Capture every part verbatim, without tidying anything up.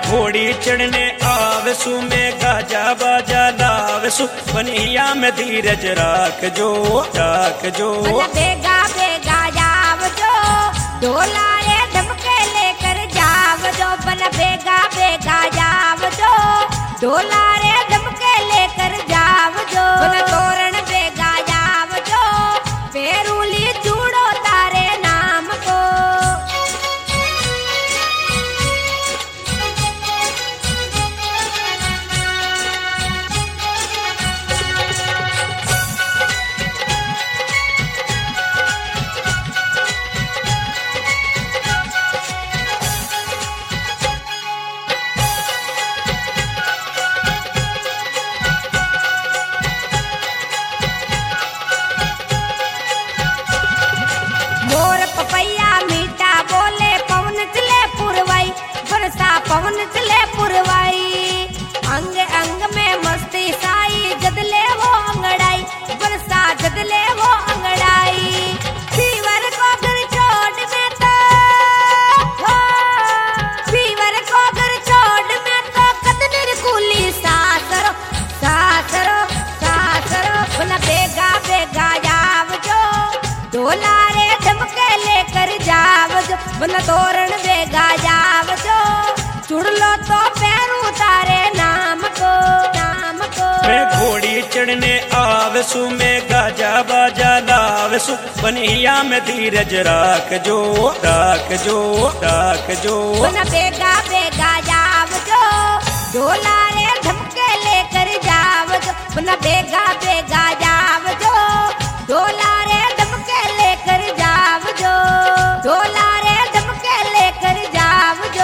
घोड़ी चढ़ने आवसु में गाजा बाजा लावसु बनिया में धीरज राख जो राख जो बेगा बेगा जाव जो ढोला रे धमके लेकर जाव जो बन बेगा बेगा जाव जो ढोला रे धमके लेकर जाव जो बन तोरण बेगा जाव जो पेरूली चूड़ो तारे नाम को पवन चले पुरवाई अंग अंग में मस्ती साई जदले वो अंगड़ाई बरसा जदले वो अंगड़ाई फीवर को घर छोड़ में तो फीवर को घर छोड़ में तो कदर कुली सासरो सासरो सासरो बोला बेगा बेगा जाव जो ढोला रे धमके लेकर जाव जो बोला तोरण बेगा जाव जो चुड़ लो तो पैरू तारे नाम को नाम को मैं घोड़ी चढ़ने आवसु में गाजा बाजा लावसु बनिया में धीरज राख जो राख जो राख जो बना बेगा बेगा जाव जो ढोला रे धमके लेकर जाव जो बना बेगा बेगा जाव जो ढोला रे धमके लेकर जाव जो ढोला रे धमके लेकर जाव जो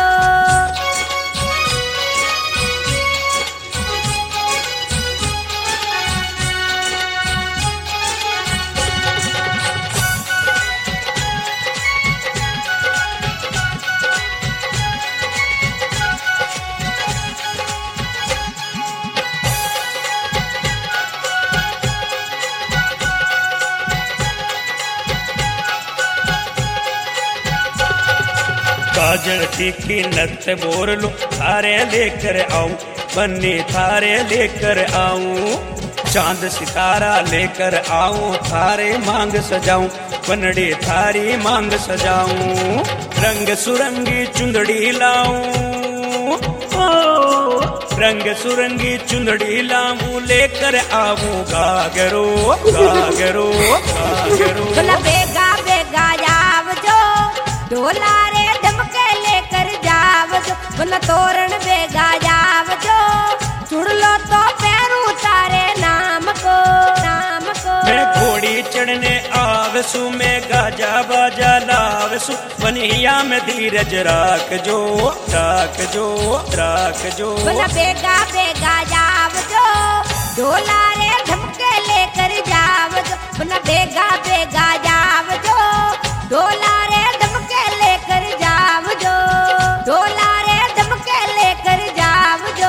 काजल टीकी नत बोर लूं थारे लेकर आऊं बन्नी थारे लेकर आऊं चांद सितारा लेकर आऊं थारे मांग सजाऊं बनड़ी थारी मांग सजाऊं रंग सुरंगी चुंदड़ी लाऊं रंग सुरंगी चुंदड़ी लाऊं लेकर आऊं गागरो गागरो गागरो बेगा बेगा जाव जो ढोला रे धमके लेकर जाव जो बोला तोरण बेगा जाव जो चुड़ लो तो पैरू तारे नाम को नाम को मैं घोड़ी चढ़ने आवसु में गाजा बाजा लावसु बनिया में धीरज राख जो राख जो राख जो बोला बेगा बेगा जाव जो ढोला रे धमके लेकर जाव जो बोला बेगा बेगा जाव जो ढोला रे धमके लेकर जाव जो ढोला रे धमके लेकर जाव जो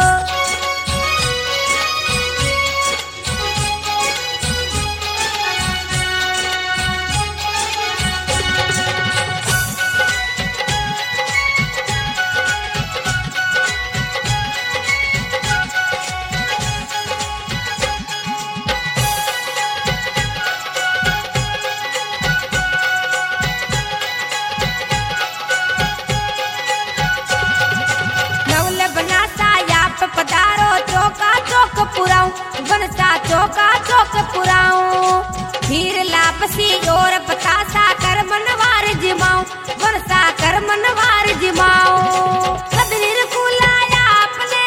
बनसा चौका चौक पुराऊं फिर लापसी और पतासा कर मनवार जिमाऊं बनसा कर मनवार जिमाऊं कदनीर कुलाया अपने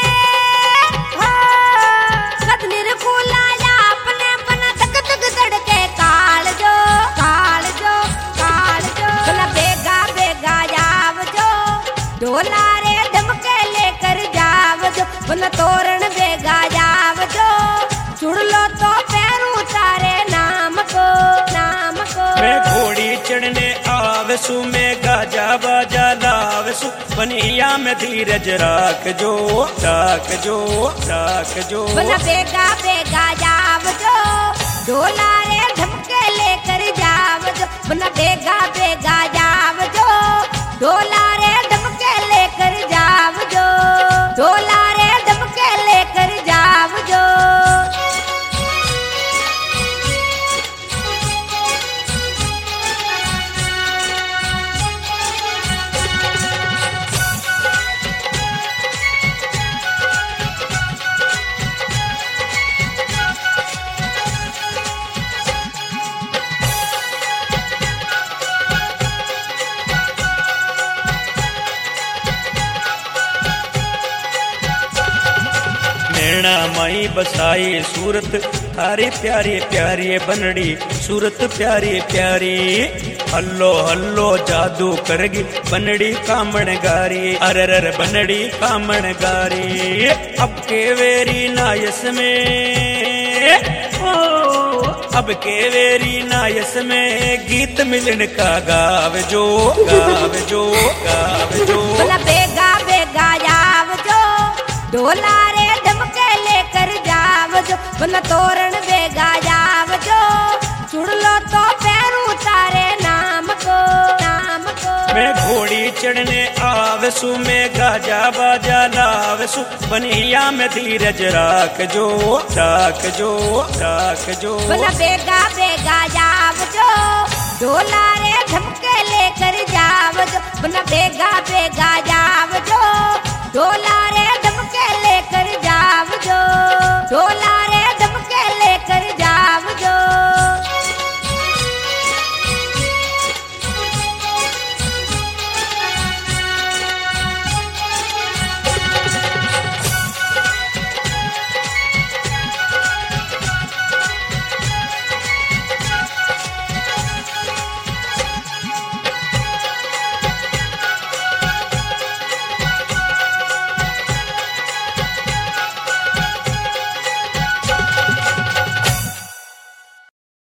कदनीर कुलाया अपने बना तक तक तड़के काल जो काल जो काल जो बोला बेगा बेगा जाव जो ढोला रे धमके लेकर जाव जो बोला तोरण बेगा जाव जो चुड़ लो तो पैरू तारे नाम को नाम को मैं घोड़ी चढ़ने आवसु में गाजा बाजा लावसु बनिया में धीरज राख जो राख जो राख जो बना बेगा बेगा जाव जो ढोला रे धमके लेकर जाव जो बना बेगा बेगा जाव जो ढोला रे धमके लेकर जाव माई बसाई सूरत थारी प्यारी प्यारी बनड़ी सूरत प्यारी प्यारी। हल्लो हल्लो जादू करगी बनड़ी कामण गारी अरर बनड़ी कामण गारी। अब के वेरी नायस में ओ अब के वेरी नायस में गीत मिलन का गाव जो गाव जो गाव जो। बोला बेगा बेगा जाव जो ढोला रे ढमके लेकर जाव जो। बोला तोरण बेगा जाव जो सुन लो तो पैरू तारे नाम को नाम को। मैं घोड़ी चढ़ने आवसु मैं गाजा बाजा लावसु बनिया में धीरज राख जो राख जो राख जो। बोला बेगा बेगा जाव जो ढोला रे ढमके लेकर जाव जो। बोला बेगा बेगा जाव जो ढोला रे ढमके लेकर जाव जो ढोला